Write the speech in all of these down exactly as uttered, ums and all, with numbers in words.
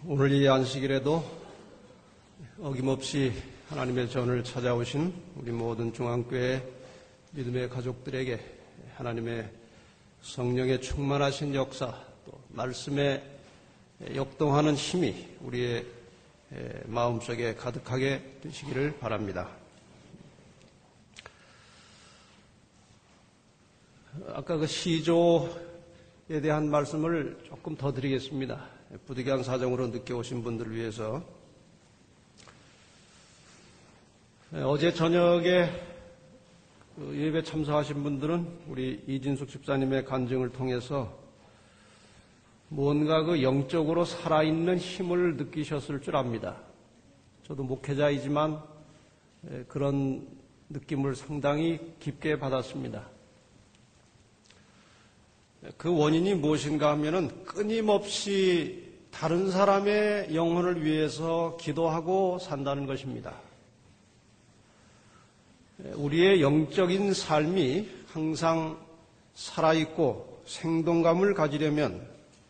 오늘 이 안식일에도 어김없이 하나님의 전을 찾아오신 우리 모든 중앙교회 믿음의 가족들에게 하나님의 성령의 충만하신 역사, 또 말씀에 역동하는 힘이 우리의 마음속에 가득하게 되시기를 바랍니다. 아까 그 시조에 대한 말씀을 조금 더 드리겠습니다. 부득이한 사정으로 늦게 오신 분들을 위해서. 어제 저녁에 예배 참석하신 분들은 우리 이진숙 집사님의 간증을 통해서 뭔가 그 영적으로 살아있는 힘을 느끼셨을 줄 압니다. 저도 목회자이지만 그런 느낌을 상당히 깊게 받았습니다. 그 원인이 무엇인가 하면은 끊임없이 다른 사람의 영혼을 위해서 기도하고 산다는 것입니다. 우리의 영적인 삶이 항상 살아있고 생동감을 가지려면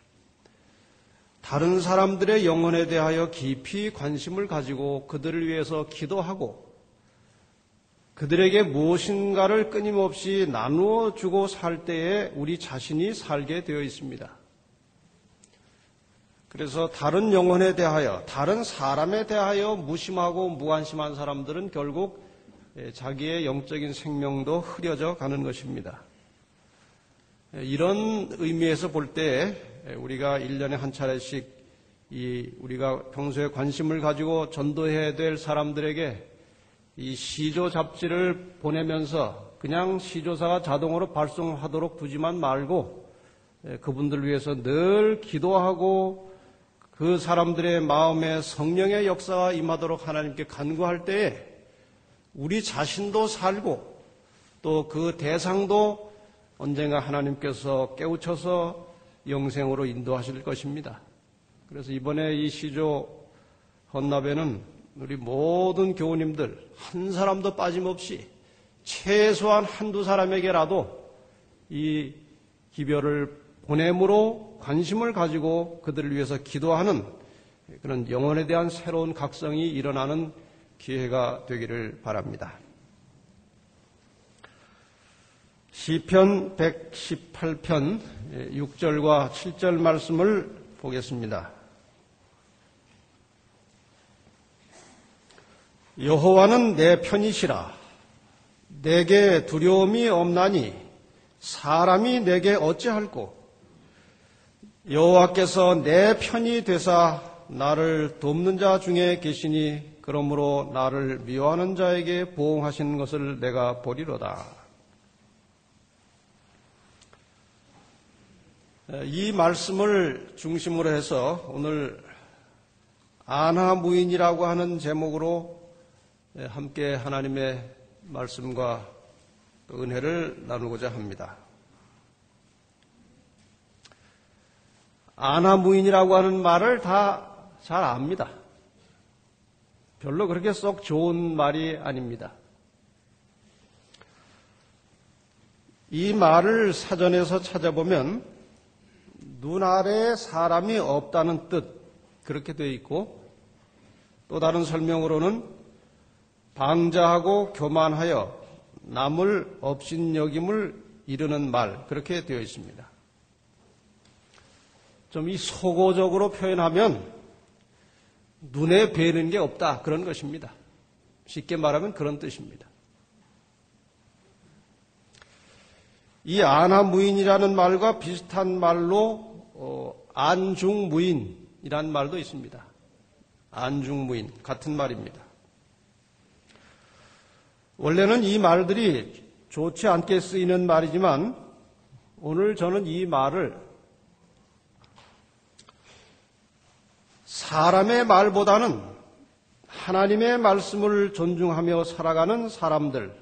다른 사람들의 영혼에 대하여 깊이 관심을 가지고 그들을 위해서 기도하고 그들에게 무엇인가를 끊임없이 나누어 주고 살 때에 우리 자신이 살게 되어 있습니다. 그래서 다른 영혼에 대하여, 다른 사람에 대하여 무심하고 무관심한 사람들은 결국 자기의 영적인 생명도 흐려져 가는 것입니다. 이런 의미에서 볼 때 우리가 일 년에 한 차례씩 이 우리가 평소에 관심을 가지고 전도해야 될 사람들에게 이 시조 잡지를 보내면서 그냥 시조사가 자동으로 발송하도록 두지만 말고 그분들을 위해서 늘 기도하고 그 사람들의 마음에 성령의 역사가 임하도록 하나님께 간구할 때에 우리 자신도 살고 또 그 대상도 언젠가 하나님께서 깨우쳐서 영생으로 인도하실 것입니다. 그래서 이번에 이 시조 헌납에는 우리 모든 교우님들 한 사람도 빠짐없이 최소한 한두 사람에게라도 이 기별을 보냄으로 관심을 가지고 그들을 위해서 기도하는 그런 영혼에 대한 새로운 각성이 일어나는 기회가 되기를 바랍니다. 시편 백십팔 편 육 절과 칠 절 말씀을 보겠습니다. 여호와는 내 편이시라. 내게 두려움이 없나니 사람이 내게 어찌할꼬. 여호와께서 내 편이 되사 나를 돕는 자 중에 계시니 그러므로 나를 미워하는 자에게 보응하신 것을 내가 보리로다. 이 말씀을 중심으로 해서 오늘 안하무인이라고 하는 제목으로 함께 하나님의 말씀과 은혜를 나누고자 합니다. 안하무인이라고 하는 말을 다 잘 압니다. 별로 그렇게 썩 좋은 말이 아닙니다. 이 말을 사전에서 찾아보면 눈 아래에 사람이 없다는 뜻 그렇게 되어 있고 또 다른 설명으로는 방자하고 교만하여 남을 업신여김을 이르는 말 그렇게 되어 있습니다. 좀 이 소고적으로 표현하면 눈에 뵈는 게 없다 그런 것입니다. 쉽게 말하면 그런 뜻입니다. 이 안하무인이라는 말과 비슷한 말로 어, 안중무인이라는 말도 있습니다. 안중무인 같은 말입니다. 원래는 이 말들이 좋지 않게 쓰이는 말이지만 오늘 저는 이 말을 사람의 말보다는 하나님의 말씀을 존중하며 살아가는 사람들,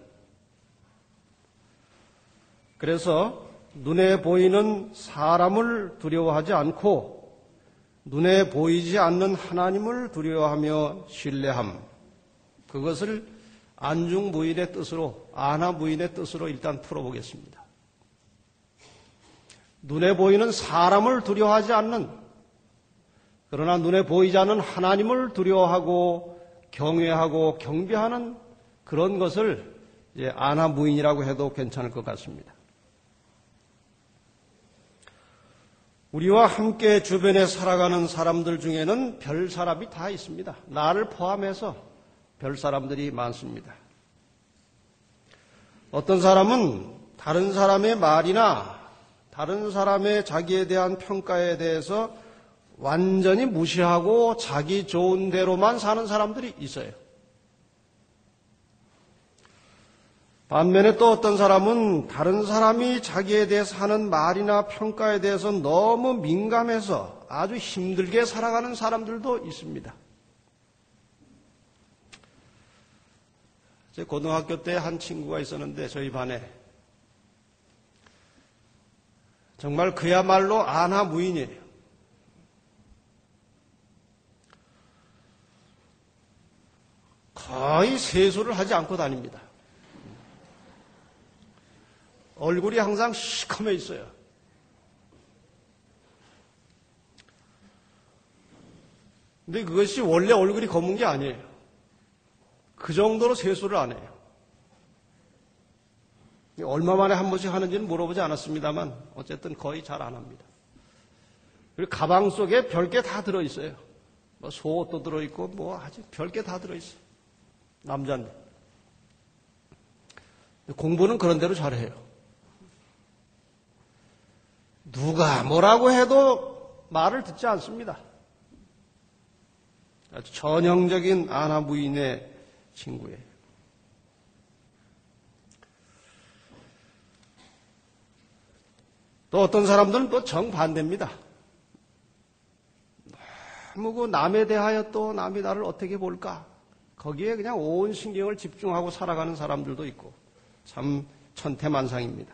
그래서 눈에 보이는 사람을 두려워하지 않고 눈에 보이지 않는 하나님을 두려워하며 신뢰함, 그것을 안중무인의 뜻으로, 안하무인의 뜻으로 일단 풀어보겠습니다. 눈에 보이는 사람을 두려워하지 않는 그러나 눈에 보이지 않는 하나님을 두려워하고 경외하고 경배하는 그런 것을 이제 아나무인이라고 해도 괜찮을 것 같습니다. 우리와 함께 주변에 살아가는 사람들 중에는 별 사람이 다 있습니다. 나를 포함해서 별 사람들이 많습니다. 어떤 사람은 다른 사람의 말이나 다른 사람의 자기에 대한 평가에 대해서 완전히 무시하고 자기 좋은 대로만 사는 사람들이 있어요. 반면에 또 어떤 사람은 다른 사람이 자기에 대해서 하는 말이나 평가에 대해서 너무 민감해서 아주 힘들게 살아가는 사람들도 있습니다. 제 고등학교 때 한 친구가 있었는데 저희 반에 정말 그야말로 아나무인이에요. 거의 세수를 하지 않고 다닙니다. 얼굴이 항상 시커매 있어요. 근데 그것이 원래 얼굴이 검은 게 아니에요. 그 정도로 세수를 안 해요. 얼마 만에 한 번씩 하는지는 물어보지 않았습니다만 어쨌든 거의 잘 안 합니다. 그리고 가방 속에 별게 다 들어있어요. 뭐 속옷도 들어있고 뭐 아주 별게 다 들어있어요. 남자인데. 공부는 그런 대로 잘해요. 누가 뭐라고 해도 말을 듣지 않습니다. 아주 전형적인 아나무인의 친구예요. 또 어떤 사람들은 또 정반대입니다. 너무 그 남에 대하여 또 남이 나를 어떻게 볼까? 거기에 그냥 온 신경을 집중하고 살아가는 사람들도 있고 참 천태만상입니다.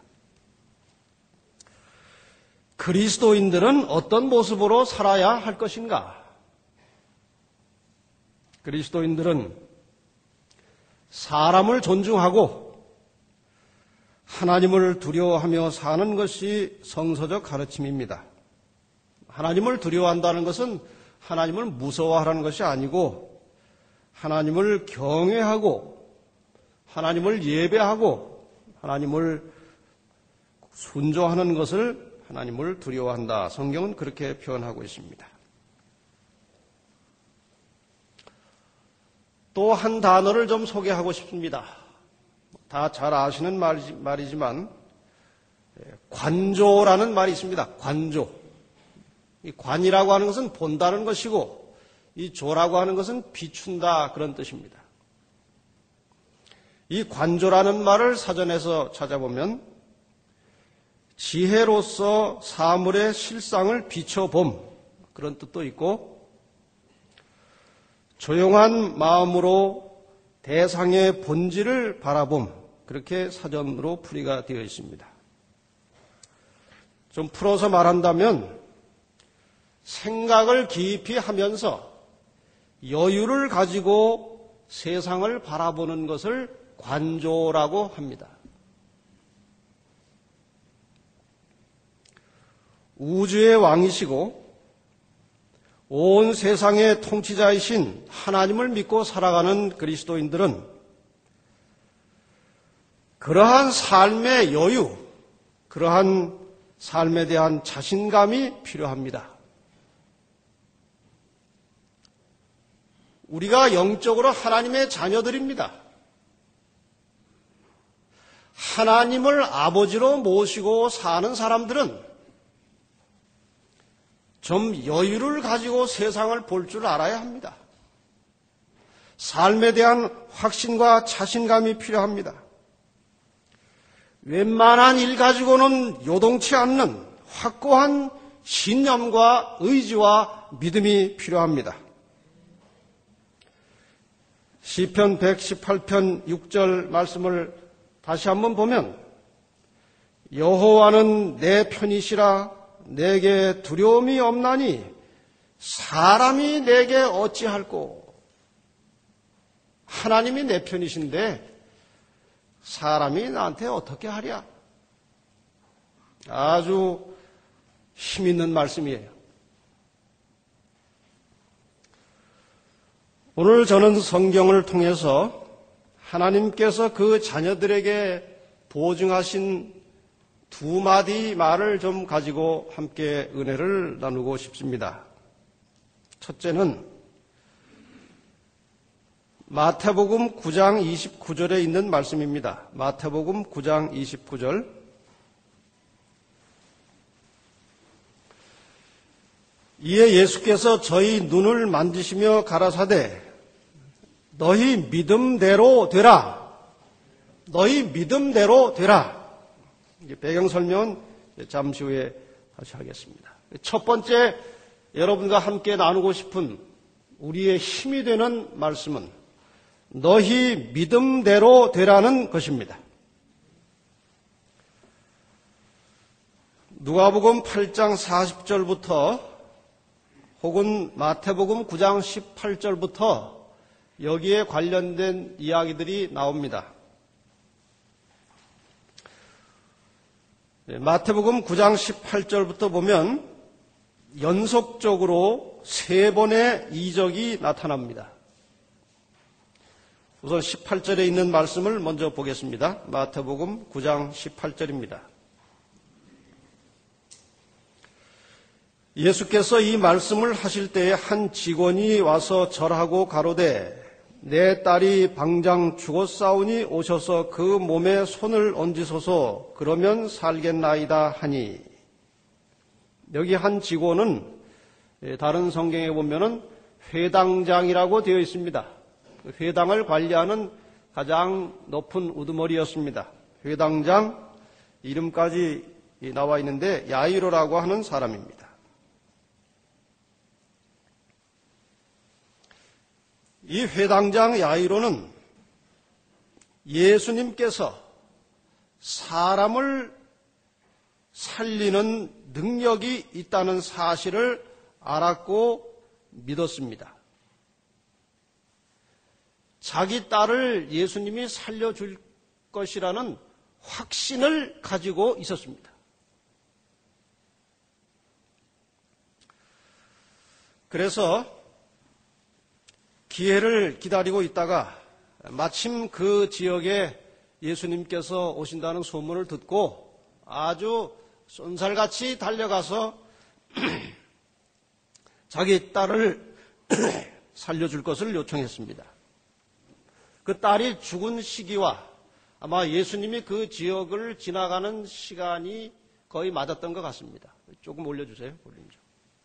그리스도인들은 어떤 모습으로 살아야 할 것인가? 그리스도인들은 사람을 존중하고 하나님을 두려워하며 사는 것이 성서적 가르침입니다. 하나님을 두려워한다는 것은 하나님을 무서워하라는 것이 아니고 하나님을 경외하고 하나님을 예배하고 하나님을 순종하는 것을 하나님을 두려워한다. 성경은 그렇게 표현하고 있습니다. 또 한 단어를 좀 소개하고 싶습니다. 다 잘 아시는 말이지만 관조라는 말이 있습니다. 관조. 이 관이라고 하는 것은 본다는 것이고 이 조라고 하는 것은 비춘다 그런 뜻입니다. 이 관조라는 말을 사전에서 찾아보면 지혜로서 사물의 실상을 비춰봄 그런 뜻도 있고 조용한 마음으로 대상의 본질을 바라봄 그렇게 사전으로 풀이가 되어 있습니다. 좀 풀어서 말한다면 생각을 깊이 하면서 여유를 가지고 세상을 바라보는 것을 관조라고 합니다. 우주의 왕이시고 온 세상의 통치자이신 하나님을 믿고 살아가는 그리스도인들은 그러한 삶의 여유, 그러한 삶에 대한 자신감이 필요합니다. 우리가 영적으로 하나님의 자녀들입니다. 하나님을 아버지로 모시고 사는 사람들은 좀 여유를 가지고 세상을 볼 줄 알아야 합니다. 삶에 대한 확신과 자신감이 필요합니다. 웬만한 일 가지고는 요동치 않는 확고한 신념과 의지와 믿음이 필요합니다. 시편 백십팔 편 육 절 말씀을 다시 한번 보면 여호와는 내 편이시라 내게 두려움이 없나니 사람이 내게 어찌할꼬. 하나님이 내 편이신데 사람이 나한테 어떻게 하랴. 아주 힘있는 말씀이에요. 오늘 저는 성경을 통해서 하나님께서 그 자녀들에게 보증하신 두 마디 말을 좀 가지고 함께 은혜를 나누고 싶습니다. 첫째는 마태복음 구 장 이십구 절에 있는 말씀입니다. 마태복음 구 장 이십구 절. 이에 예수께서 저희 눈을 만지시며 가라사대 너희 믿음대로 되라. 너희 믿음대로 되라. 배경 설명은 잠시 후에 다시 하겠습니다. 첫 번째 여러분과 함께 나누고 싶은 우리의 힘이 되는 말씀은 너희 믿음대로 되라는 것입니다. 누가복음 팔 장 사십 절부터 혹은 마태복음 구 장 십팔 절부터 여기에 관련된 이야기들이 나옵니다. 마태복음 구 장 십팔 절부터 보면 연속적으로 세 번의 이적이 나타납니다. 우선 십팔 절에 있는 말씀을 먼저 보겠습니다. 마태복음 구 장 십팔 절입니다. 예수께서 이 말씀을 하실 때에 한 직원이 와서 절하고 가로되 내 딸이 방장 죽었사오니 오셔서 그 몸에 손을 얹으소서 그러면 살겠나이다 하니, 여기 한 직원은 다른 성경에 보면은 회당장이라고 되어 있습니다. 회당을 관리하는 가장 높은 우두머리였습니다. 회당장 이름까지 나와 있는데 야이로라고 하는 사람입니다. 이 회당장 야이로는 예수님께서 사람을 살리는 능력이 있다는 사실을 알았고 믿었습니다. 자기 딸을 예수님이 살려줄 것이라는 확신을 가지고 있었습니다. 그래서 기회를 기다리고 있다가 마침 그 지역에 예수님께서 오신다는 소문을 듣고 아주 쏜살같이 달려가서 자기 딸을 살려줄 것을 요청했습니다. 그 딸이 죽은 시기와 아마 예수님이 그 지역을 지나가는 시간이 거의 맞았던 것 같습니다. 조금 올려주세요. 볼륨 좀.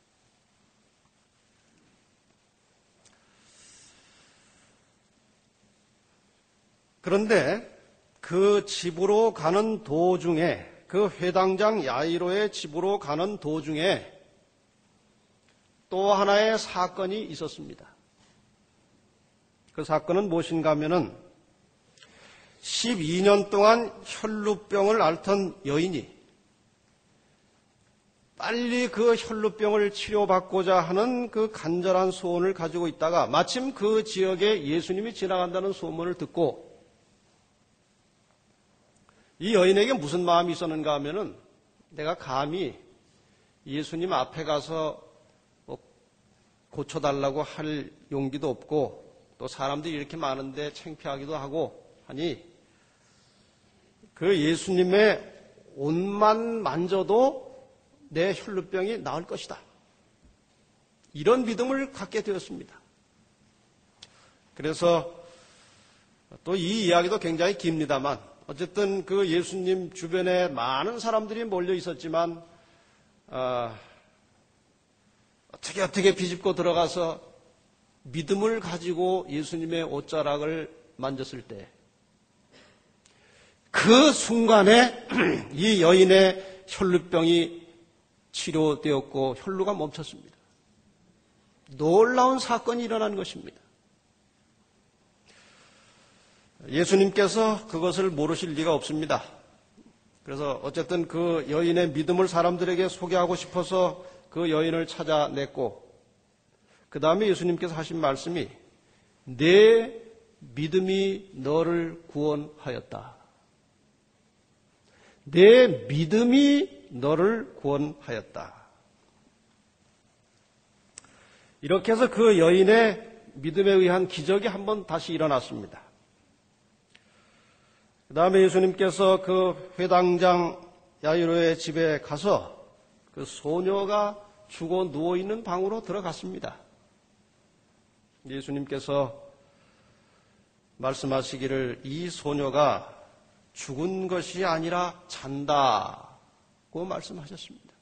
그런데 그 집으로 가는 도중에, 그 회당장 야이로의 집으로 가는 도중에 또 하나의 사건이 있었습니다. 그 사건은 무엇인가 하면은 십이 년 동안 혈루병을 앓던 여인이 빨리 그 혈루병을 치료받고자 하는 그 간절한 소원을 가지고 있다가 마침 그 지역에 예수님이 지나간다는 소문을 듣고 이 여인에게 무슨 마음이 있었는가 하면은 내가 감히 예수님 앞에 가서 뭐 고쳐달라고 할 용기도 없고 또 사람들이 이렇게 많은데 창피하기도 하고 하니 그 예수님의 옷만 만져도 내 혈루병이 나을 것이다. 이런 믿음을 갖게 되었습니다. 그래서 또 이 이야기도 굉장히 깁니다만 어쨌든 그 예수님 주변에 많은 사람들이 몰려 있었지만 어, 어떻게 어떻게 비집고 들어가서 믿음을 가지고 예수님의 옷자락을 만졌을 때 그 순간에 이 여인의 혈루병이 치료되었고 혈루가 멈췄습니다. 놀라운 사건이 일어난 것입니다. 예수님께서 그것을 모르실 리가 없습니다. 그래서 어쨌든 그 여인의 믿음을 사람들에게 소개하고 싶어서 그 여인을 찾아냈고 그 다음에 예수님께서 하신 말씀이 내 믿음이 너를 구원하였다. 내 믿음이 너를 구원하였다. 이렇게 해서 그 여인의 믿음에 의한 기적이 한번 다시 일어났습니다. 그 다음에 예수님께서 그 회당장 야이로의 집에 가서 그 소녀가 죽어 누워있는 방으로 들어갔습니다. 예수님께서 말씀하시기를 이 소녀가 죽은 것이 아니라 잔다고 말씀하셨습니다.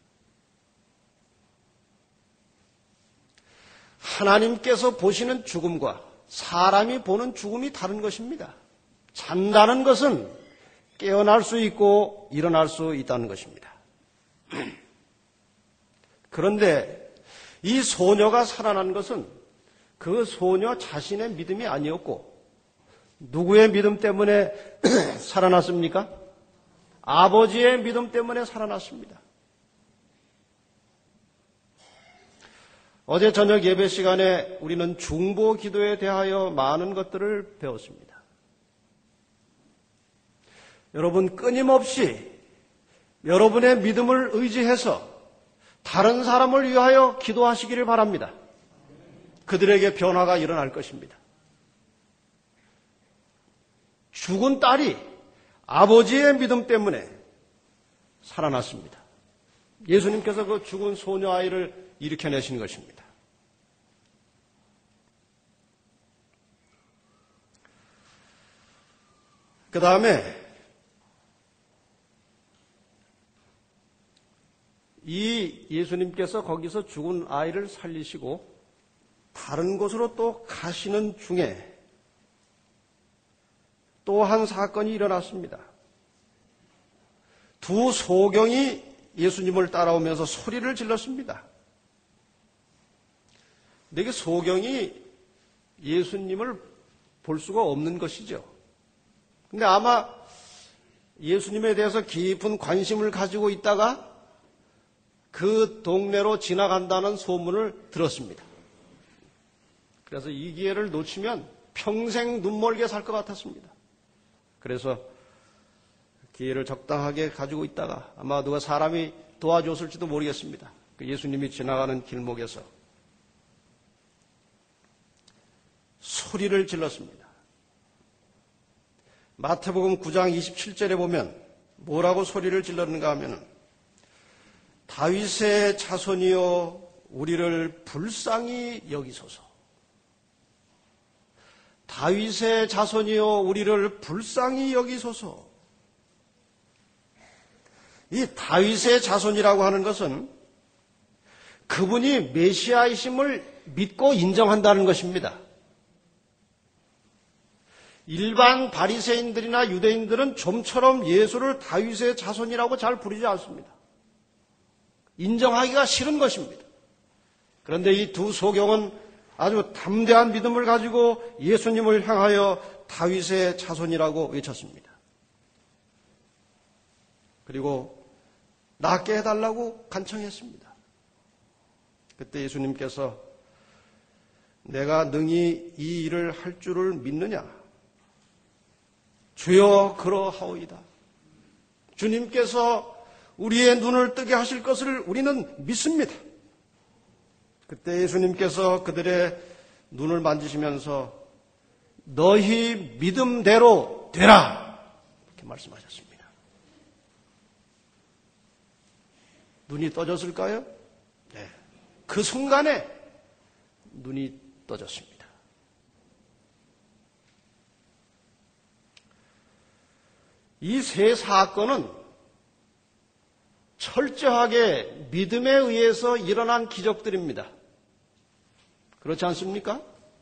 하나님께서 보시는 죽음과 사람이 보는 죽음이 다른 것입니다. 잔다는 것은 깨어날 수 있고 일어날 수 있다는 것입니다. 그런데 이 소녀가 살아난 것은 그 소녀 자신의 믿음이 아니었고 누구의 믿음 때문에 살아났습니까? 아버지의 믿음 때문에 살아났습니다. 어제 저녁 예배 시간에 우리는 중보 기도에 대하여 많은 것들을 배웠습니다. 여러분 끊임없이 여러분의 믿음을 의지해서 다른 사람을 위하여 기도하시기를 바랍니다. 그들에게 변화가 일어날 것입니다. 죽은 딸이 아버지의 믿음 때문에 살아났습니다. 예수님께서 그 죽은 소녀 아이를 일으켜내신 것입니다. 그 다음에 이 예수님께서 거기서 죽은 아이를 살리시고 다른 곳으로 또 가시는 중에 또 한 사건이 일어났습니다. 두 소경이 예수님을 따라오면서 소리를 질렀습니다. 근데 소경이 예수님을 볼 수가 없는 것이죠. 근데 아마 예수님에 대해서 깊은 관심을 가지고 있다가 그 동네로 지나간다는 소문을 들었습니다. 그래서 이 기회를 놓치면 평생 눈멀게 살 것 같았습니다. 그래서 기회를 적당하게 가지고 있다가 아마 누가 사람이 도와줬을지도 모르겠습니다. 예수님이 지나가는 길목에서 소리를 질렀습니다. 마태복음 구 장 이십칠 절에 보면 뭐라고 소리를 질렀는가 하면 다윗의 자손이여 우리를 불쌍히 여기소서. 다윗의 자손이여 우리를 불쌍히 여기소서. 이 다윗의 자손이라고 하는 것은 그분이 메시아이심을 믿고 인정한다는 것입니다. 일반 바리새인들이나 유대인들은 좀처럼 예수를 다윗의 자손이라고 잘 부르지 않습니다. 인정하기가 싫은 것입니다. 그런데 이 두 소경은 아주 담대한 믿음을 가지고 예수님을 향하여 다윗의 자손이라고 외쳤습니다. 그리고 낫게 해달라고 간청했습니다. 그때 예수님께서 내가 능히 이 일을 할 줄을 믿느냐? 주여 그러하오이다. 주님께서 우리의 눈을 뜨게 하실 것을 우리는 믿습니다. 그때 예수님께서 그들의 눈을 만지시면서 너희 믿음대로 되라 이렇게 말씀하셨습니다. 눈이 떠졌을까요? 네. 그 순간에 눈이 떠졌습니다. 이 세 사건은 철저하게 믿음에 의해서 일어난 기적들입니다. 그렇지 않습니까?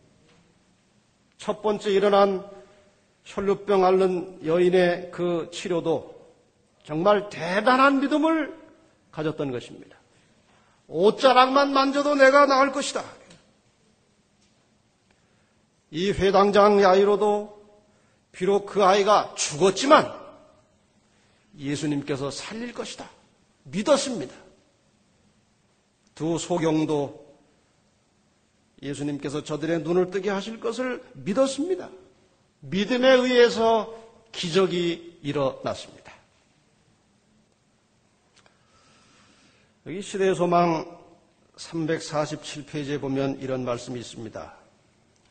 첫 번째 일어난 혈루병 앓는 여인의 그 치료도 정말 대단한 믿음을 가졌던 것입니다. 옷자락만 만져도 내가 나을 것이다. 이 회당장 야이로도 비록 그 아이가 죽었지만 예수님께서 살릴 것이다. 믿었습니다. 두 소경도 예수님께서 저들의 눈을 뜨게 하실 것을 믿었습니다. 믿음에 의해서 기적이 일어났습니다. 여기 시대의 소망 삼백사십칠 페이지에 보면 이런 말씀이 있습니다.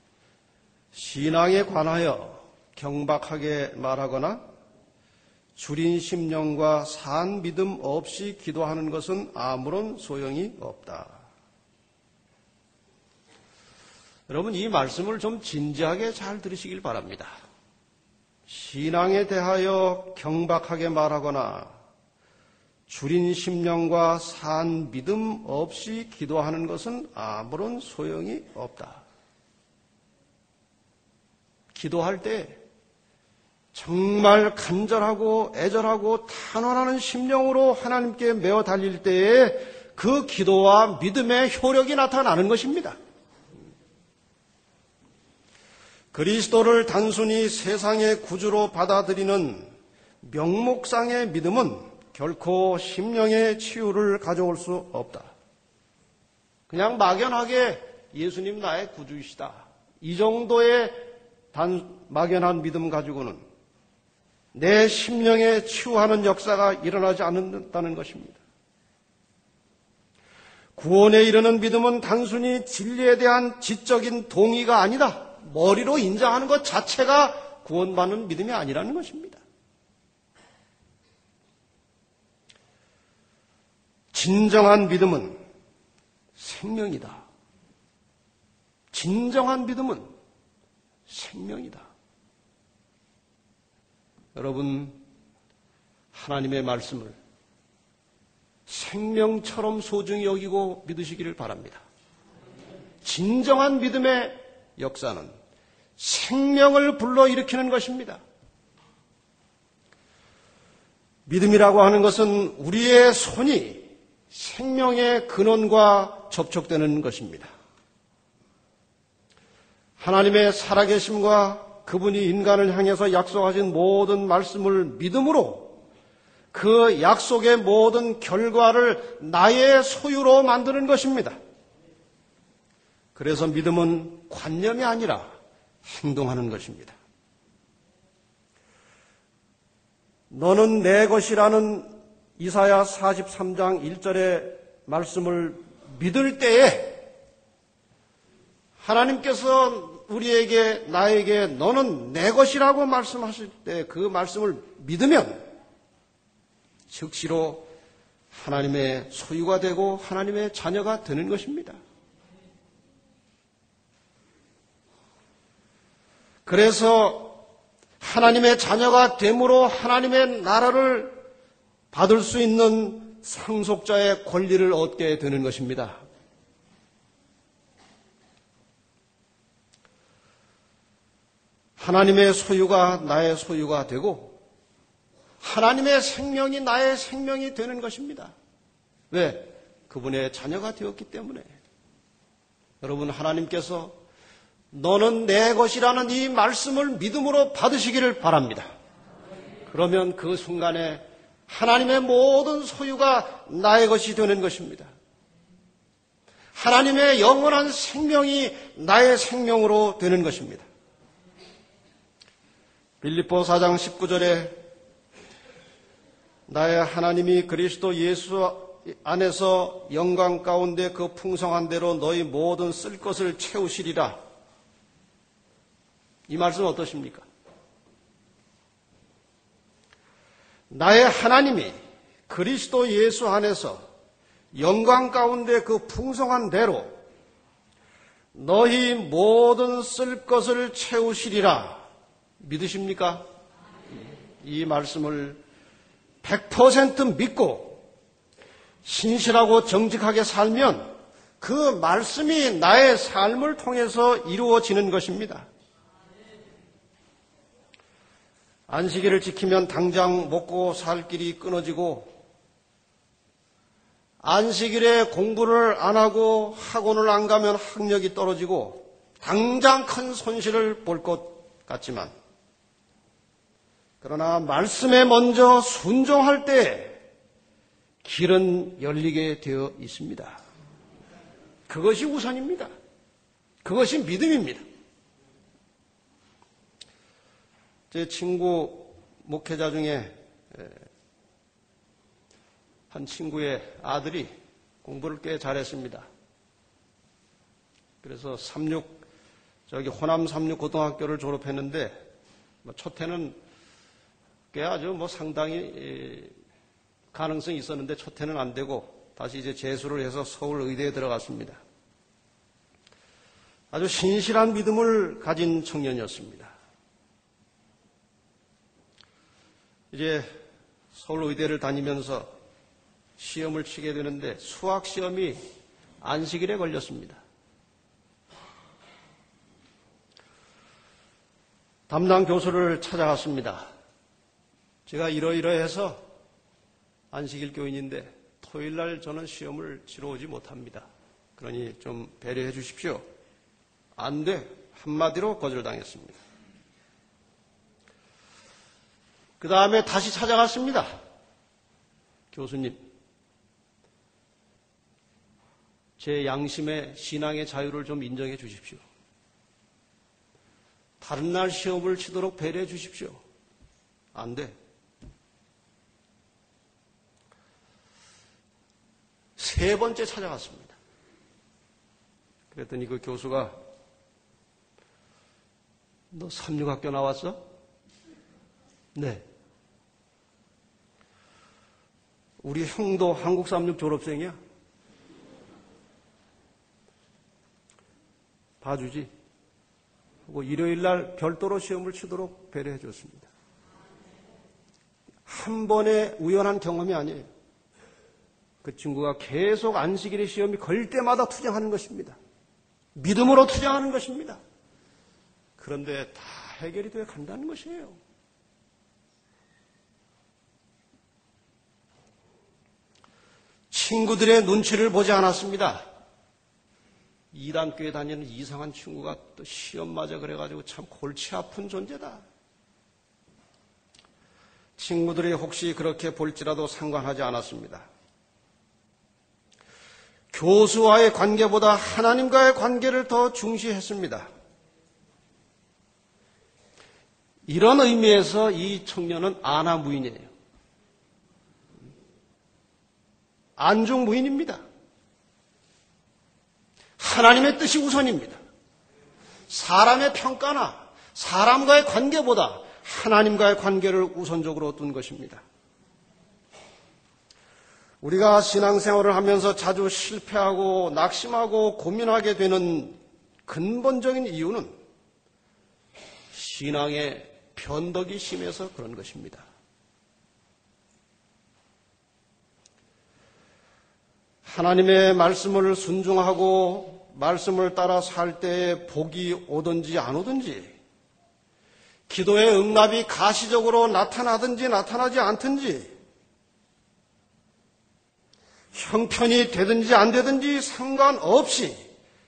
신앙에 관하여 경박하게 말하거나 줄인 심령과 산 믿음 없이 기도하는 것은 아무런 소용이 없다. 여러분, 이 말씀을 좀 진지하게 잘 들으시길 바랍니다. 신앙에 대하여 경박하게 말하거나 줄인 심령과 산 믿음 없이 기도하는 것은 아무런 소용이 없다. 기도할 때 정말 간절하고 애절하고 탄원하는 심령으로 하나님께 메어 달릴 때에 그 기도와 믿음의 효력이 나타나는 것입니다. 그리스도를 단순히 세상의 구주로 받아들이는 명목상의 믿음은 결코 심령의 치유를 가져올 수 없다. 그냥 막연하게 예수님 나의 구주이시다, 이 정도의 단 막연한 믿음 가지고는 내 심령에 치유하는 역사가 일어나지 않는다는 것입니다. 구원에 이르는 믿음은 단순히 진리에 대한 지적인 동의가 아니다, 머리로 인정하는 것 자체가 구원받는 믿음이 아니라는 것입니다. 진정한 믿음은 생명이다. 진정한 믿음은 생명이다. 여러분, 하나님의 말씀을 생명처럼 소중히 여기고 믿으시기를 바랍니다. 진정한 믿음의 역사는 생명을 불러일으키는 것입니다. 믿음이라고 하는 것은 우리의 손이 생명의 근원과 접촉되는 것입니다. 하나님의 살아계심과 그분이 인간을 향해서 약속하신 모든 말씀을 믿음으로 그 약속의 모든 결과를 나의 소유로 만드는 것입니다. 그래서 믿음은 관념이 아니라 행동하는 것입니다. 너는 내 것이라는 이사야 사십삼 장 일 절의 말씀을 믿을 때에 하나님께서 우리에게, 나에게 너는 내 것이라고 말씀하실 때 그 말씀을 믿으면 즉시로 하나님의 소유가 되고 하나님의 자녀가 되는 것입니다. 그래서 하나님의 자녀가 됨으로 하나님의 나라를 받을 수 있는 상속자의 권리를 얻게 되는 것입니다. 하나님의 소유가 나의 소유가 되고 하나님의 생명이 나의 생명이 되는 것입니다. 왜? 그분의 자녀가 되었기 때문에. 여러분, 하나님께서 너는 내 것이라는 이 말씀을 믿음으로 받으시기를 바랍니다. 그러면 그 순간에 하나님의 모든 소유가 나의 것이 되는 것입니다. 하나님의 영원한 생명이 나의 생명으로 되는 것입니다. 빌립보 사 장 십구 절에 나의 하나님이 그리스도 예수 안에서 영광 가운데 그 풍성한 대로 너희 모든 쓸 것을 채우시리라. 이 말씀은 어떠십니까? 나의 하나님이 그리스도 예수 안에서 영광 가운데 그 풍성한 대로 너희 모든 쓸 것을 채우시리라. 믿으십니까? 이 말씀을 백 퍼센트 믿고 신실하고 정직하게 살면 그 말씀이 나의 삶을 통해서 이루어지는 것입니다. 안식일을 지키면 당장 먹고 살 길이 끊어지고 안식일에 공부를 안 하고 학원을 안 가면 학력이 떨어지고 당장 큰 손실을 볼 것 같지만 그러나 말씀에 먼저 순종할 때 길은 열리게 되어 있습니다. 그것이 우선입니다. 그것이 믿음입니다. 제 친구 목회자 중에 한 친구의 아들이 공부를 꽤 잘했습니다. 그래서 삼육 저기 호남 삼육 고등학교를 졸업했는데 뭐 초태는 꽤 아주 뭐 상당히 가능성이 있었는데 초태는 안 되고 다시 이제 재수를 해서 서울 의대에 들어갔습니다. 아주 신실한 믿음을 가진 청년이었습니다. 이제 서울 의대를 다니면서 시험을 치게 되는데 수학 시험이 안식일에 걸렸습니다. 담당 교수를 찾아갔습니다. 제가 이러이러해서 안식일 교인인데 토요일 날 저는 시험을 치러 오지 못합니다. 그러니 좀 배려해 주십시오. 안 돼. 한마디로 거절당했습니다. 그 다음에 다시 찾아갔습니다. 교수님, 제 양심의 신앙의 자유를 좀 인정해 주십시오. 다른 날 시험을 치도록 배려해 주십시오. 안 돼. 세 번째 찾아갔습니다. 그랬더니 그 교수가 너 삼육학교 나왔어? 네. 우리 형도 한국 삼육 졸업생이야. 봐주지. 하고 일요일 날 별도로 시험을 치도록 배려해 줬습니다. 한 번의 우연한 경험이 아니에요. 그 친구가 계속 안식일의 시험이 걸 때마다 투쟁하는 것입니다. 믿음으로 투쟁하는 것입니다. 그런데 다 해결이 되어 간다는 것이에요. 친구들의 눈치를 보지 않았습니다. 이단교에 다니는 이상한 친구가 또 시험 맞아 그래가지고 참 골치 아픈 존재다. 친구들이 혹시 그렇게 볼지라도 상관하지 않았습니다. 교수와의 관계보다 하나님과의 관계를 더 중시했습니다. 이런 의미에서 이 청년은 아나무인이에요. 안중무인입니다. 하나님의 뜻이 우선입니다. 사람의 평가나 사람과의 관계보다 하나님과의 관계를 우선적으로 둔 것입니다. 우리가 신앙생활을 하면서 자주 실패하고 낙심하고 고민하게 되는 근본적인 이유는 신앙의 변덕이 심해서 그런 것입니다. 하나님의 말씀을 순종하고 말씀을 따라 살 때에 복이 오든지 안 오든지, 기도의 응답이 가시적으로 나타나든지 나타나지 않든지, 형편이 되든지 안 되든지 상관없이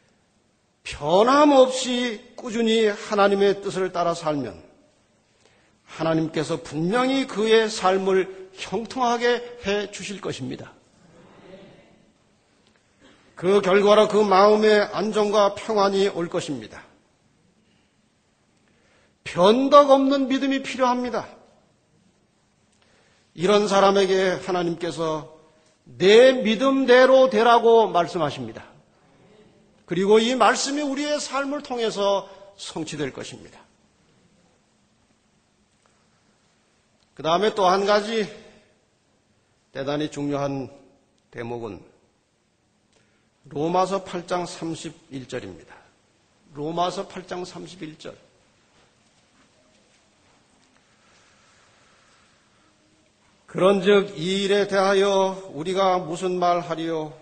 변함없이 꾸준히 하나님의 뜻을 따라 살면 하나님께서 분명히 그의 삶을 형통하게 해 주실 것입니다. 그 결과로 그 마음의 안정과 평안이 올 것입니다. 변덕 없는 믿음이 필요합니다. 이런 사람에게 하나님께서 내 믿음대로 되라고 말씀하십니다. 그리고 이 말씀이 우리의 삶을 통해서 성취될 것입니다. 그 다음에 또 한 가지 대단히 중요한 대목은 로마서 팔 장 삼십일 절입니다. 로마서 팔 장 삼십일 절. 그런즉 이 일에 대하여 우리가 무슨 말하리요?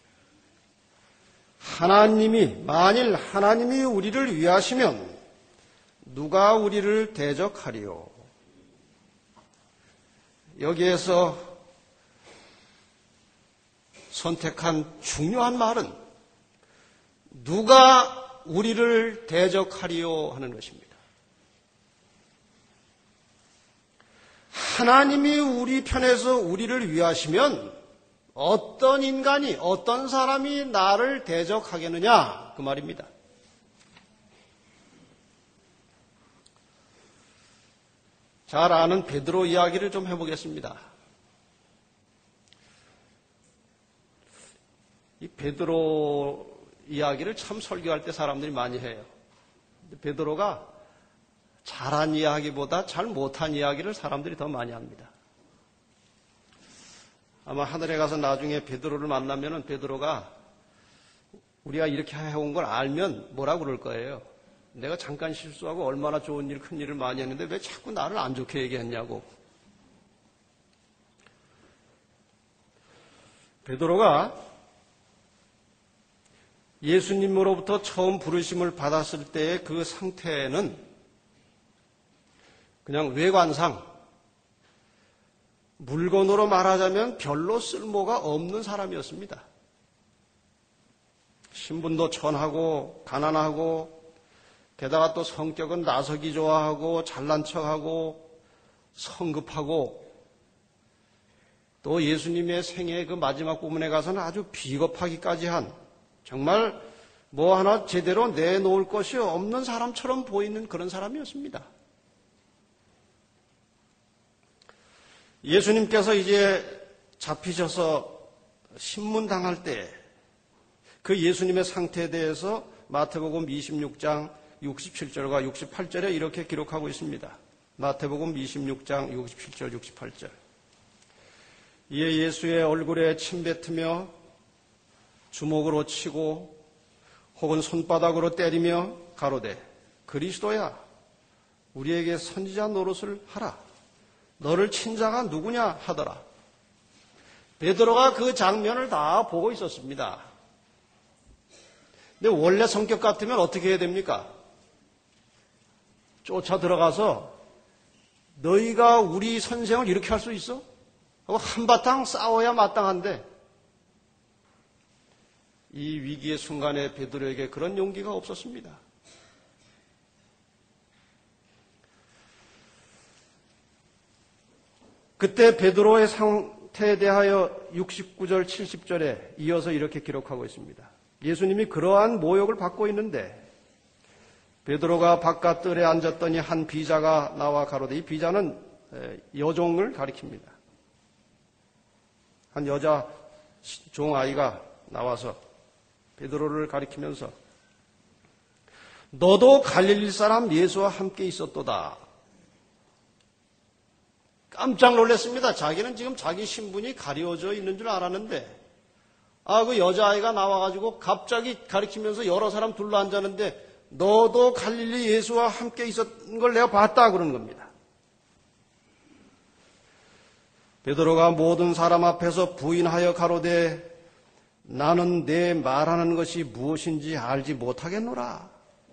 하나님이 만일 하나님이 우리를 위하시면 누가 우리를 대적하리요? 여기에서 선택한 중요한 말은 누가 우리를 대적하리요 하는 것입니다. 하나님이 우리 편에서 우리를 위하시면 어떤 인간이, 어떤 사람이 나를 대적하겠느냐 그 말입니다. 잘 아는 베드로 이야기를 좀 해보겠습니다. 이 베드로 이야기를 참 설교할 때 사람들이 많이 해요. 베드로가 잘한 이야기보다 잘 못한 이야기를 사람들이 더 많이 합니다. 아마 하늘에 가서 나중에 베드로를 만나면은 베드로가 우리가 이렇게 해온 걸 알면 뭐라 그럴 거예요. 내가 잠깐 실수하고 얼마나 좋은 일, 큰 일을 많이 했는데 왜 자꾸 나를 안 좋게 얘기했냐고. 베드로가 예수님으로부터 처음 부르심을 받았을 때의 그 상태는 그냥 외관상 물건으로 말하자면 별로 쓸모가 없는 사람이었습니다. 신분도 천하고 가난하고 게다가 또 성격은 나서기 좋아하고 잘난 척하고 성급하고 또 예수님의 생애 그 마지막 부분에 가서는 아주 비겁하기까지 한 정말 뭐 하나 제대로 내놓을 것이 없는 사람처럼 보이는 그런 사람이었습니다. 예수님께서 이제 잡히셔서 신문당할 때 그 예수님의 상태에 대해서 마태복음 이십육 장 육십칠 절과 육십팔 절에 이렇게 기록하고 있습니다. 마태복음 이십육 장 육십칠 절, 육십팔 절. 이에 예수의 얼굴에 침 뱉으며 주먹으로 치고 혹은 손바닥으로 때리며 가로되 그리스도야 우리에게 선지자 노릇을 하라. 너를 친 자가 누구냐 하더라. 베드로가 그 장면을 다 보고 있었습니다. 근데 원래 성격 같으면 어떻게 해야 됩니까? 쫓아 들어가서 너희가 우리 선생을 이렇게 할 수 있어? 하고 한바탕 싸워야 마땅한데 이 위기의 순간에 베드로에게 그런 용기가 없었습니다. 그때 베드로의 상태에 대하여 육십구 절, 칠십 절에 이어서 이렇게 기록하고 있습니다. 예수님이 그러한 모욕을 받고 있는데 베드로가 바깥 뜰에 앉았더니 한 비자가 나와 가로되, 이 비자는 여종을 가리킵니다. 한 여자 종아이가 나와서 베드로를 가리키면서 너도 갈릴리 사람 예수와 함께 있었도다. 깜짝 놀랐습니다. 자기는 지금 자기 신분이 가려져 있는 줄 알았는데 아, 그 여자아이가 나와가지고 갑자기 가리키면서 여러 사람 둘러앉았는데 너도 갈릴리 예수와 함께 있었던 걸 내가 봤다 그러는 겁니다. 베드로가 모든 사람 앞에서 부인하여 가로되 나는 내 말하는 것이 무엇인지 알지 못하겠노라.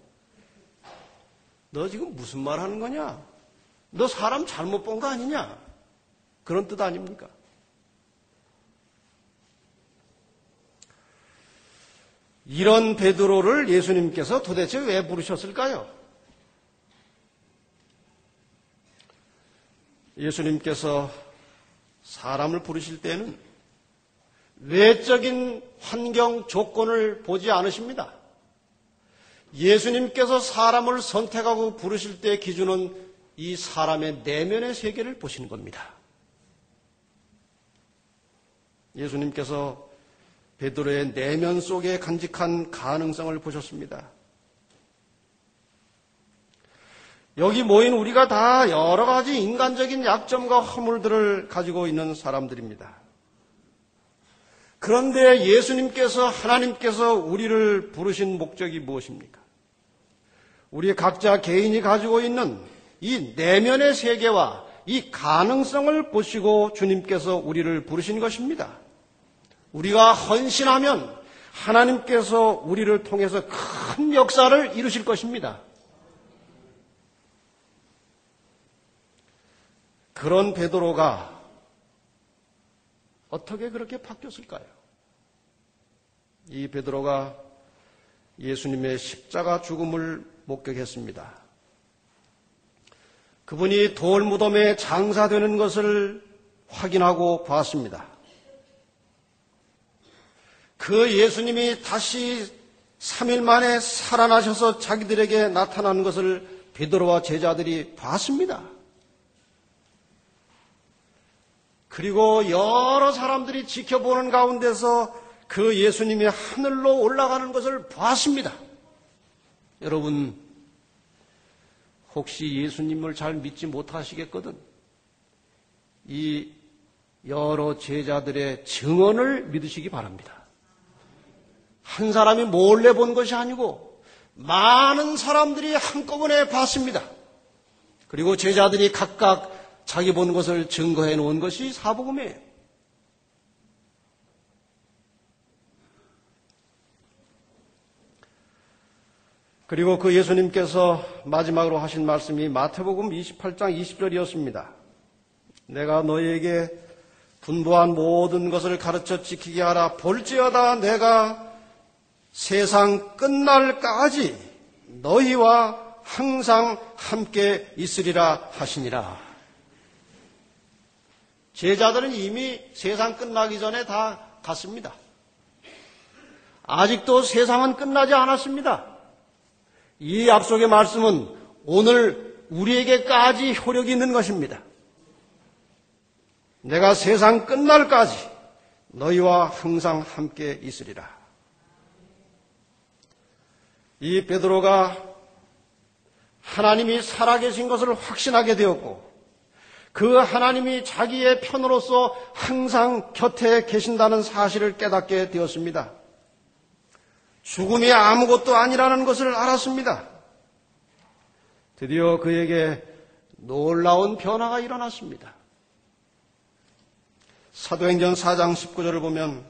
너 지금 무슨 말 하는 거냐? 너 사람 잘못 본 거 아니냐? 그런 뜻 아닙니까? 이런 베드로를 예수님께서 도대체 왜 부르셨을까요? 예수님께서 사람을 부르실 때는 외적인 환경 조건을 보지 않으십니다. 예수님께서 사람을 선택하고 부르실 때의 기준은 이 사람의 내면의 세계를 보시는 겁니다. 예수님께서 베드로의 내면 속에 간직한 가능성을 보셨습니다. 여기 모인 우리가 다 여러 가지 인간적인 약점과 허물들을 가지고 있는 사람들입니다. 그런데 예수님께서, 하나님께서 우리를 부르신 목적이 무엇입니까? 우리 각자 개인이 가지고 있는 이 내면의 세계와 이 가능성을 보시고 주님께서 우리를 부르신 것입니다. 우리가 헌신하면 하나님께서 우리를 통해서 큰 역사를 이루실 것입니다. 그런 베드로가 어떻게 그렇게 바뀌었을까요? 이 베드로가 예수님의 십자가 죽음을 목격했습니다. 그분이 돌무덤에 장사되는 것을 확인하고 봤습니다. 그 예수님이 다시 삼 일 만에 살아나셔서 자기들에게 나타나는 것을 베드로와 제자들이 봤습니다. 그리고 여러 사람들이 지켜보는 가운데서 그 예수님이 하늘로 올라가는 것을 봤습니다. 여러분, 혹시 예수님을 잘 믿지 못하시겠거든 이 여러 제자들의 증언을 믿으시기 바랍니다. 한 사람이 몰래 본 것이 아니고 많은 사람들이 한꺼번에 봤습니다. 그리고 제자들이 각각 자기 본 것을 증거해 놓은 것이 사복음이에요. 그리고 그 예수님께서 마지막으로 하신 말씀이 마태복음 이십팔 장 이십 절이었습니다. 내가 너희에게 분부한 모든 것을 가르쳐 지키게 하라. 볼지어다 내가 세상 끝날까지 너희와 항상 함께 있으리라 하시니라. 제자들은 이미 세상 끝나기 전에 다 갔습니다. 아직도 세상은 끝나지 않았습니다. 이 약속의 말씀은 오늘 우리에게까지 효력이 있는 것입니다. 내가 세상 끝날까지 너희와 항상 함께 있으리라. 이 베드로가 하나님이 살아계신 것을 확신하게 되었고 그 하나님이 자기의 편으로서 항상 곁에 계신다는 사실을 깨닫게 되었습니다. 죽음이 아무것도 아니라는 것을 알았습니다. 드디어 그에게 놀라운 변화가 일어났습니다. 사도행전 사 장 십구 절을 보면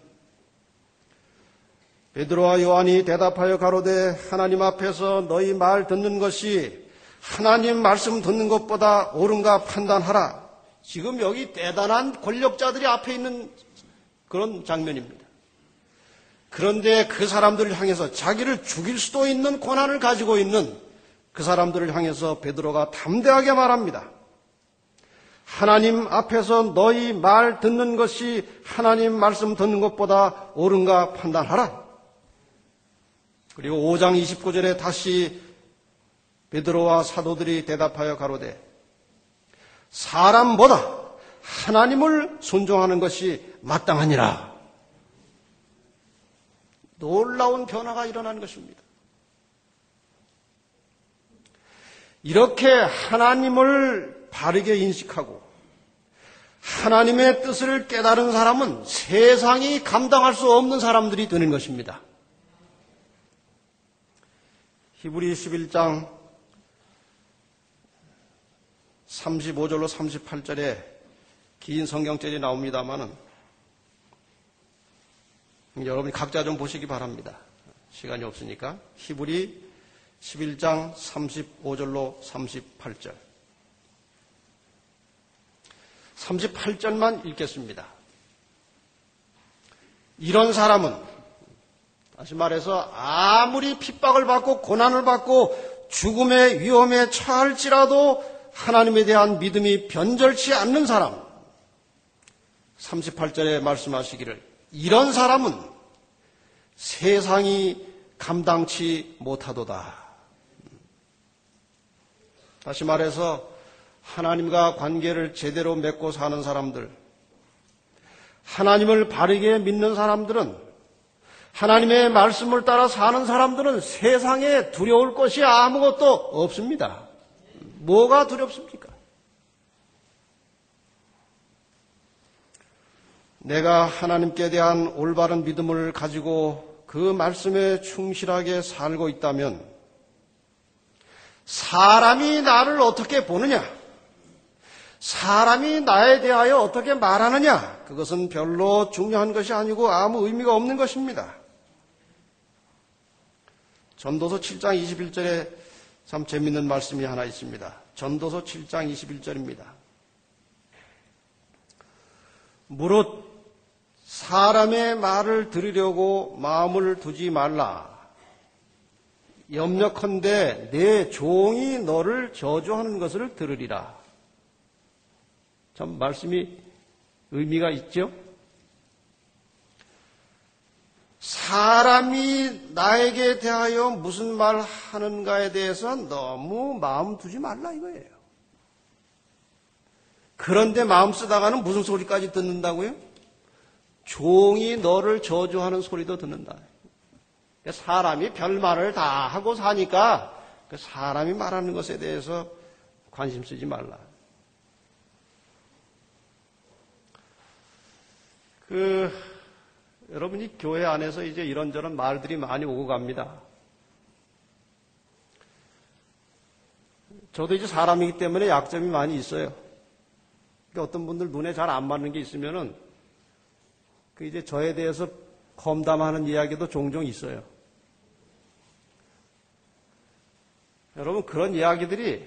베드로와 요한이 대답하여 가로되 하나님 앞에서 너희 말 듣는 것이 하나님 말씀 듣는 것보다 옳은가 판단하라. 지금 여기 대단한 권력자들이 앞에 있는 그런 장면입니다. 그런데 그 사람들을 향해서 자기를 죽일 수도 있는 권한을 가지고 있는 그 사람들을 향해서 베드로가 담대하게 말합니다. 하나님 앞에서 너희 말 듣는 것이 하나님 말씀 듣는 것보다 옳은가 판단하라. 그리고 오 장 이십구 절에 다시 베드로와 사도들이 대답하여 가로되 사람보다 하나님을 존중하는 것이 마땅하니라. 놀라운 변화가 일어난 것입니다. 이렇게 하나님을 바르게 인식하고 하나님의 뜻을 깨달은 사람은 세상이 감당할 수 없는 사람들이 되는 것입니다. 히브리 십일 장 삼십오 절로 삼십팔 절에 긴 성경절이 나옵니다만은 여러분이 각자 좀 보시기 바랍니다. 시간이 없으니까. 히브리 십일 장 삼십오 절로 삼십팔 절. 삼십팔 절만 읽겠습니다. 이런 사람은 다시 말해서 아무리 핍박을 받고 고난을 받고 죽음의 위험에 처할지라도 하나님에 대한 믿음이 변절치 않는 사람. 삼십팔 절에 말씀하시기를 이런 사람은 세상이 감당치 못하도다. 다시 말해서 하나님과 관계를 제대로 맺고 사는 사람들, 하나님을 바르게 믿는 사람들은, 하나님의 말씀을 따라 사는 사람들은 세상에 두려울 것이 아무것도 없습니다. 뭐가 두렵습니까? 내가 하나님께 대한 올바른 믿음을 가지고 그 말씀에 충실하게 살고 있다면 사람이 나를 어떻게 보느냐, 사람이 나에 대하여 어떻게 말하느냐, 그것은 별로 중요한 것이 아니고 아무 의미가 없는 것입니다. 전도서 칠 장 이십일 절에 참 재밌는 말씀이 하나 있습니다. 전도서 칠 장 이십일 절입니다. 무릇 사람의 말을 들으려고 마음을 두지 말라. 염려컨대 내 종이 너를 저주하는 것을 들으리라. 참 말씀이 의미가 있죠? 사람이 나에게 대하여 무슨 말 하는가에 대해서 너무 마음 두지 말라 이거예요. 그런데 마음 쓰다가는 무슨 소리까지 듣는다고요? 종이 너를 저주하는 소리도 듣는다. 사람이 별말을 다 하고 사니까 그 사람이 말하는 것에 대해서 관심 쓰지 말라. 그 여러분이 교회 안에서 이제 이런저런 말들이 많이 오고 갑니다. 저도 이제 사람이기 때문에 약점이 많이 있어요. 그러니까 어떤 분들 눈에 잘 안 맞는 게 있으면은 그 이제 저에 대해서 험담하는 이야기도 종종 있어요. 여러분, 그런 이야기들이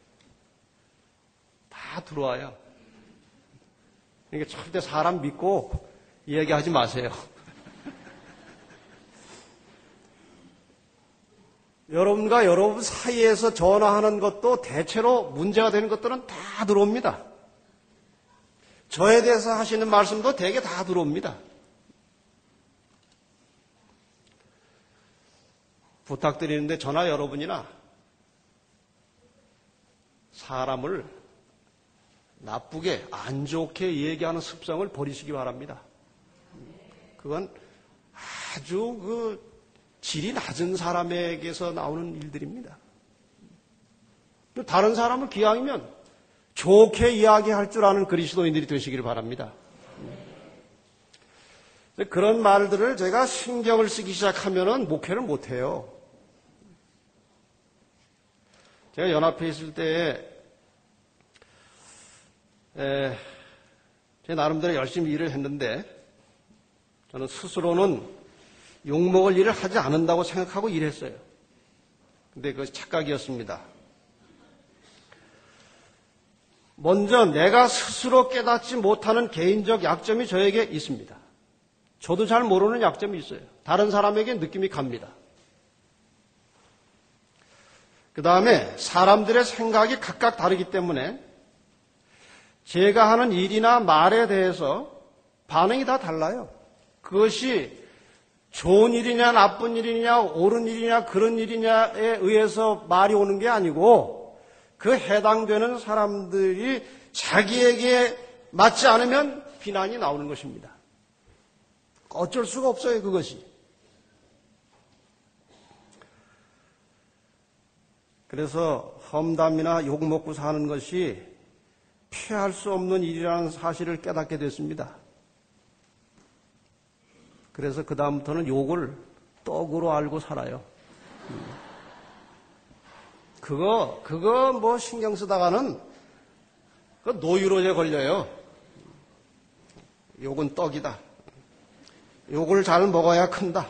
다 들어와요. 그러니까 절대 사람 믿고 이야기하지 마세요. 여러분과 여러분 사이에서 전화하는 것도 대체로 문제가 되는 것들은 다 들어옵니다. 저에 대해서 하시는 말씀도 대개 다 들어옵니다. 부탁드리는데 저나 여러분이나 사람을 나쁘게 안 좋게 얘기하는 습성을 버리시기 바랍니다. 그건 아주 그 질이 낮은 사람에게서 나오는 일들입니다. 다른 사람을 기왕이면 좋게 이야기할 줄 아는 그리스도인들이 되시기를 바랍니다. 그런 말들을 제가 신경을 쓰기 시작하면은 목회를 못해요. 제가 연합회에 있을 때에 에, 제 나름대로 열심히 일을 했는데 저는 스스로는 욕먹을 일을 하지 않는다고 생각하고 일했어요. 근데 그것이 착각이었습니다. 먼저 내가 스스로 깨닫지 못하는 개인적 약점이 저에게 있습니다. 저도 잘 모르는 약점이 있어요. 다른 사람에게 느낌이 갑니다. 그 다음에 사람들의 생각이 각각 다르기 때문에 제가 하는 일이나 말에 대해서 반응이 다 달라요. 그것이 좋은 일이냐 나쁜 일이냐 옳은 일이냐 그런 일이냐에 의해서 말이 오는 게 아니고 그 해당되는 사람들이 자기에게 맞지 않으면 비난이 나오는 것입니다. 어쩔 수가 없어요, 그것이. 그래서 험담이나 욕먹고 사는 것이 피할 수 없는 일이라는 사실을 깨닫게 됐습니다. 그래서 그 다음부터는 욕을 떡으로 알고 살아요. 그거, 그거 뭐 신경 쓰다가는 그 노유로제 걸려요. 욕은 떡이다. 욕을 잘 먹어야 큰다.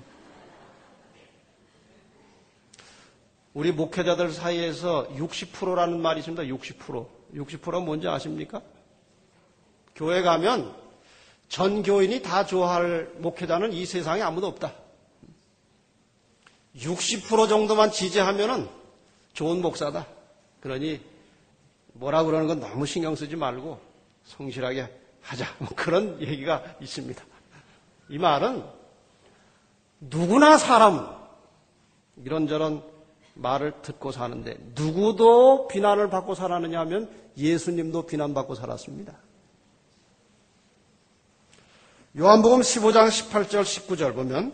우리 목회자들 사이에서 육십 퍼센트라는 말이 있습니다. 육십 퍼센트. 육십 퍼센트가 뭔지 아십니까? 교회 가면 전 교인이 다 좋아할 목회자는 이 세상에 아무도 없다. 육십 퍼센트 정도만 지지하면은 좋은 목사다. 그러니 뭐라 그러는 건 너무 신경 쓰지 말고 성실하게 하자. 뭐 그런 얘기가 있습니다. 이 말은 누구나 사람은 이런저런 말을 듣고 사는데 누구도 비난을 받고 살았느냐 하면 예수님도 비난받고 살았습니다. 요한복음 십오 장 십팔 절 십구 절 보면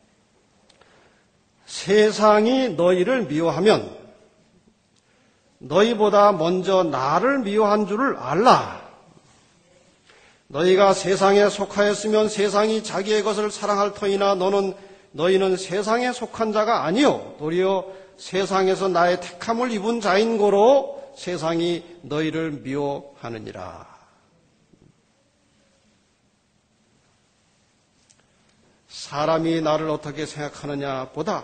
세상이 너희를 미워하면 너희보다 먼저 나를 미워한 줄을 알라. 너희가 세상에 속하였으면 세상이 자기의 것을 사랑할 터이나 너는 너희는 세상에 속한 자가 아니요 도리어 세상에서 나의 택함을 입은 자인 고로 세상이 너희를 미워하느니라. 사람이 나를 어떻게 생각하느냐 보다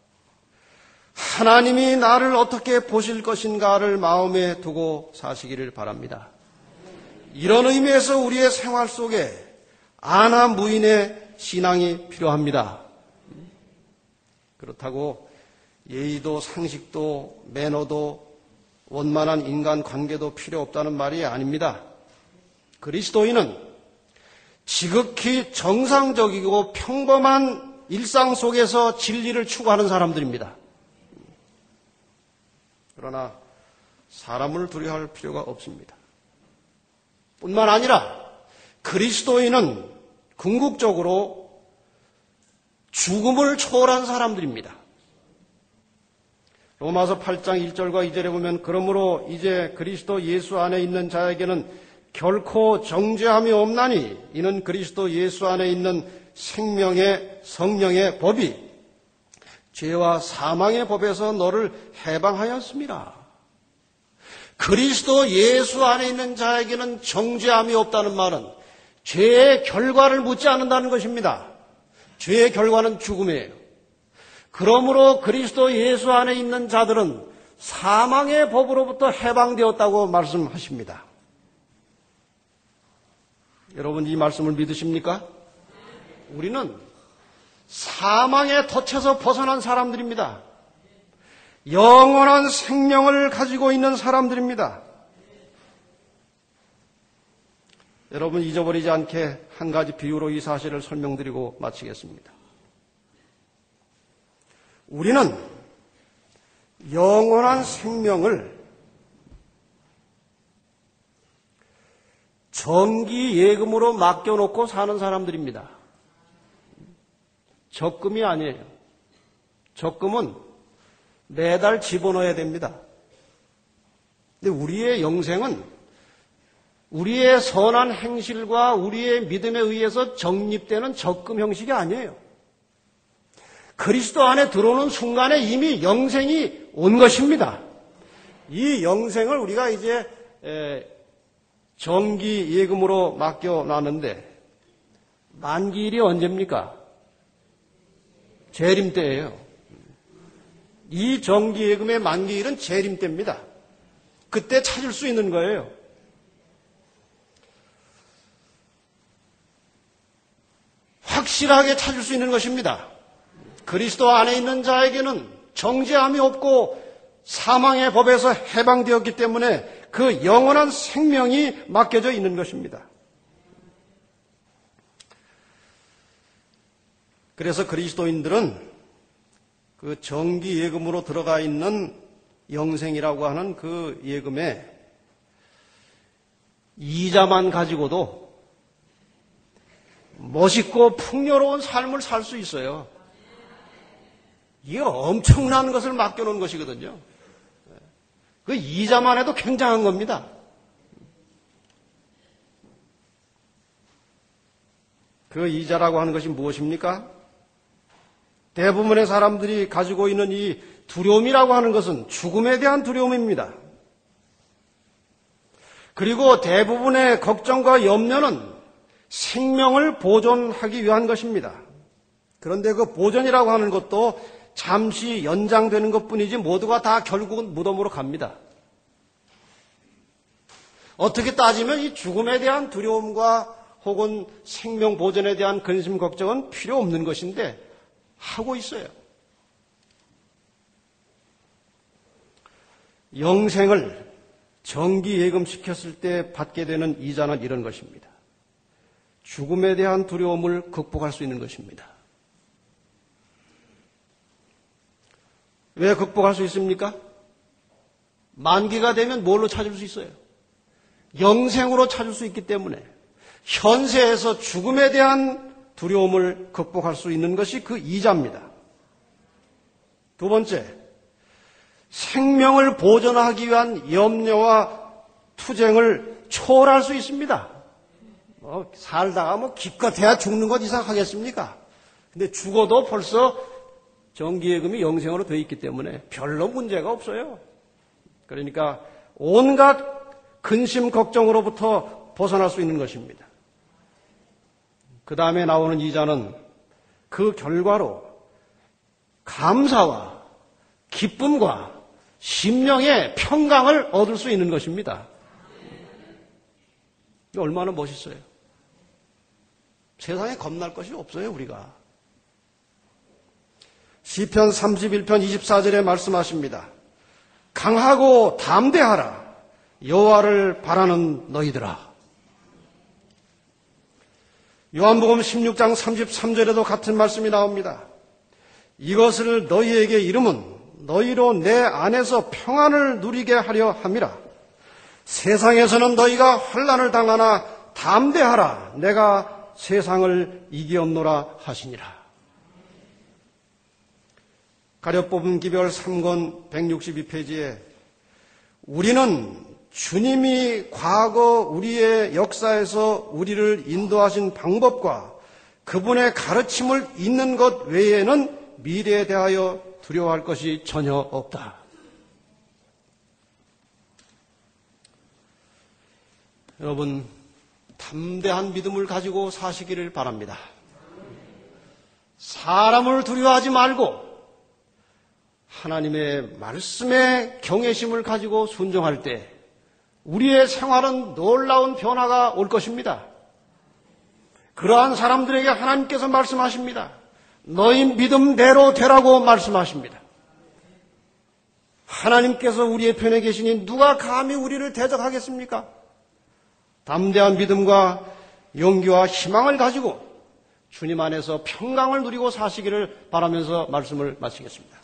하나님이 나를 어떻게 보실 것인가를 마음에 두고 사시기를 바랍니다. 이런 의미에서 우리의 생활 속에 아나 무인의 신앙이 필요합니다. 그렇다고 예의도 상식도 매너도 원만한 인간관계도 필요 없다는 말이 아닙니다. 그리스도인은 지극히 정상적이고 평범한 일상 속에서 진리를 추구하는 사람들입니다. 그러나 사람을 두려워할 필요가 없습니다. 뿐만 아니라 그리스도인은 궁극적으로 죽음을 초월한 사람들입니다. 로마서 팔 장 일 절과 이 절에 보면 그러므로 이제 그리스도 예수 안에 있는 자에게는 결코 정죄함이 없나니 이는 그리스도 예수 안에 있는 생명의 성령의 법이 죄와 사망의 법에서 너를 해방하였습니다. 그리스도 예수 안에 있는 자에게는 정죄함이 없다는 말은 죄의 결과를 묻지 않는다는 것입니다. 죄의 결과는 죽음이에요. 그러므로 그리스도 예수 안에 있는 자들은 사망의 법으로부터 해방되었다고 말씀하십니다. 여러분 이 말씀을 믿으십니까? 우리는 사망의 덫에서 벗어난 사람들입니다. 영원한 생명을 가지고 있는 사람들입니다. 여러분 잊어버리지 않게 한 가지 비유로 이 사실을 설명드리고 마치겠습니다. 우리는 영원한 생명을 정기 예금으로 맡겨놓고 사는 사람들입니다. 적금이 아니에요. 적금은 매달 집어넣어야 됩니다. 근데 우리의 영생은 우리의 선한 행실과 우리의 믿음에 의해서 적립되는 적금 형식이 아니에요. 그리스도 안에 들어오는 순간에 이미 영생이 온 것입니다. 이 영생을 우리가 이제 정기 예금으로 맡겨놨는데 만기일이 언제입니까? 재림 때예요. 이 정기 예금의 만기일은 재림 때입니다. 그때 찾을 수 있는 거예요. 확실하게 찾을 수 있는 것입니다. 그리스도 안에 있는 자에게는 정죄함이 없고 사망의 법에서 해방되었기 때문에 그 영원한 생명이 맡겨져 있는 것입니다. 그래서 그리스도인들은 그 정기 예금으로 들어가 있는 영생이라고 하는 그 예금에 이자만 가지고도 멋있고 풍요로운 삶을 살 수 있어요. 이게 엄청난 것을 맡겨놓은 것이거든요. 그 이자만 해도 굉장한 겁니다. 그 이자라고 하는 것이 무엇입니까? 대부분의 사람들이 가지고 있는 이 두려움이라고 하는 것은 죽음에 대한 두려움입니다. 그리고 대부분의 걱정과 염려는 생명을 보존하기 위한 것입니다. 그런데 그 보존이라고 하는 것도 잠시 연장되는 것뿐이지 모두가 다 결국은 무덤으로 갑니다. 어떻게 따지면 이 죽음에 대한 두려움과 혹은 생명 보존에 대한 근심 걱정은 필요 없는 것인데 하고 있어요. 영생을 정기 예금시켰을 때 받게 되는 이자는 이런 것입니다. 죽음에 대한 두려움을 극복할 수 있는 것입니다. 왜 극복할 수 있습니까? 만기가 되면 뭘로 찾을 수 있어요? 영생으로 찾을 수 있기 때문에 현세에서 죽음에 대한 두려움을 극복할 수 있는 것이 그 이자입니다. 두 번째, 생명을 보존하기 위한 염려와 투쟁을 초월할 수 있습니다. 뭐 살다가 뭐 기껏해야 죽는 것 이상 하겠습니까? 근데 죽어도 벌써 정기예금이 영생으로 되어 있기 때문에 별로 문제가 없어요. 그러니까 온갖 근심 걱정으로부터 벗어날 수 있는 것입니다. 그 다음에 나오는 이자는 그 결과로 감사와 기쁨과 심령의 평강을 얻을 수 있는 것입니다. 얼마나 멋있어요. 세상에 겁날 것이 없어요, 우리가. 시편 삼십일 편 이십사 절에 말씀하십니다. 강하고 담대하라. 여호와를 바라는 너희들아. 요한복음 십육 장 삼십삼 절에도 같은 말씀이 나옵니다. 이것을 너희에게 이름은 너희로 내 안에서 평안을 누리게 하려 함이라. 세상에서는 너희가 환난을 당하나 담대하라. 내가 세상을 이기었노라 하시니라. 가려 뽑은 기별 삼 권 백육십이 페이지에 우리는 주님이 과거 우리의 역사에서 우리를 인도하신 방법과 그분의 가르침을 잊는 것 외에는 미래에 대하여 두려워할 것이 전혀 없다. 여러분, 담대한 믿음을 가지고 사시기를 바랍니다. 사람을 두려워하지 말고 하나님의 말씀에 경외심을 가지고 순종할 때 우리의 생활은 놀라운 변화가 올 것입니다. 그러한 사람들에게 하나님께서 말씀하십니다. 너희 믿음대로 되라고 말씀하십니다. 하나님께서 우리의 편에 계시니 누가 감히 우리를 대적하겠습니까? 담대한 믿음과 용기와 희망을 가지고 주님 안에서 평강을 누리고 사시기를 바라면서 말씀을 마치겠습니다.